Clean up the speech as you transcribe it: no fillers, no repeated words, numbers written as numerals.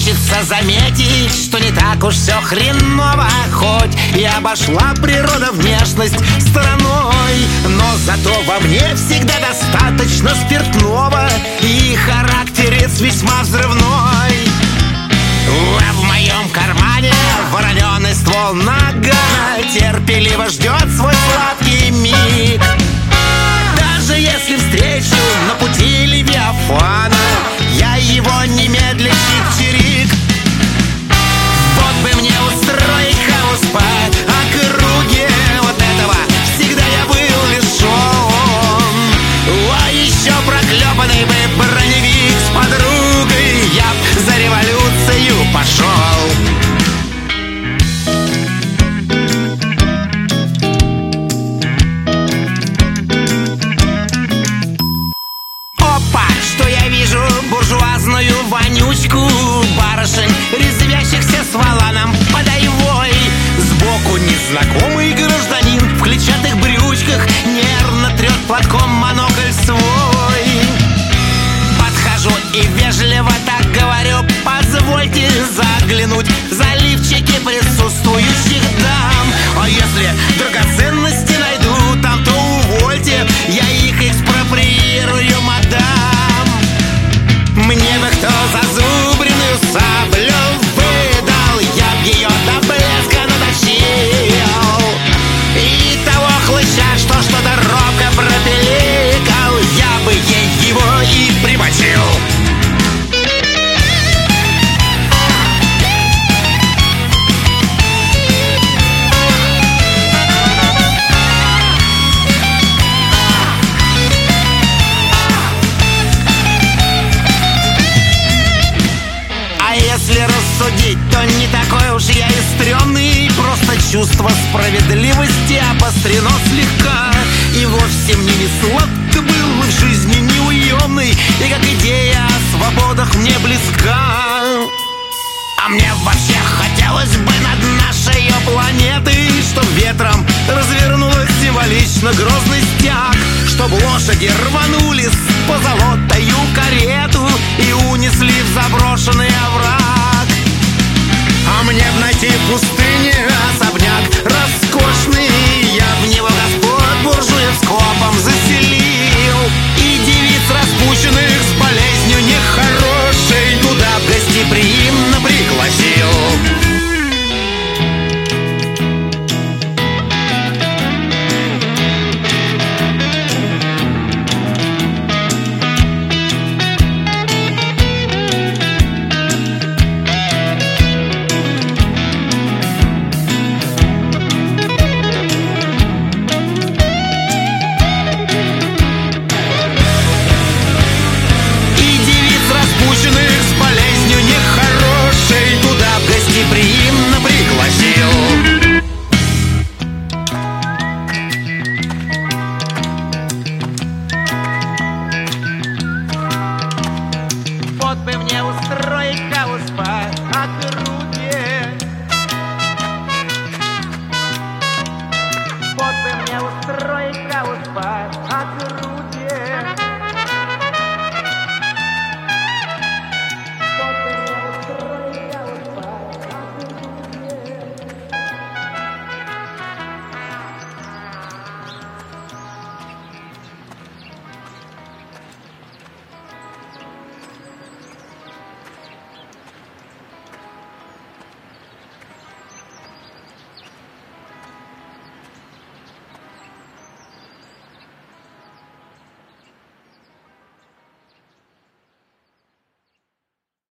хочется заметить, что не так уж все хреново, хоть и обошла природа внешность стороной. Но зато во мне всегда достаточно спиртного, и характерец весьма взрывной. А в моем кармане вороненый ствол нагана терпеливо ждет свой сладкий миг. Даже если встречу на пути Левиафана, я его немедля чик-чирик. Вот бы мне устроить хаос по округе, вот этого всегда я был лишен. А еще проклепанный бы броневик с подругой, я б за революцию пошел. Буржуазную вонючку барышень, резвящихся с валаном подоевой. Сбоку незнакомый гражданин в клетчатых брючках нервно трет платком монокль свой. Подхожу и вежливо так говорю: позвольте заглянуть в заливчики присутствующих дам. А если драгоценности найду там, то увольте, я их экспроприирую, мадам. Мне бы кто зазубренную саблю выдал, я б ее до блеска наточил. И того хлыща, что что-то робко пропиликал, я бы ей его и прибочил. Если рассудить, то не такой уж я и стрёмный. Просто чувство справедливости обострено слегка. И вовсе мне не сладко было в жизни неуемной, и как идея о свободах мне близка. А мне вообще хотелось бы над нашей планетой, чтоб ветром развернулась символично грозный стяг, чтоб лошади рванули с позолотою карету и унесли в заброшенные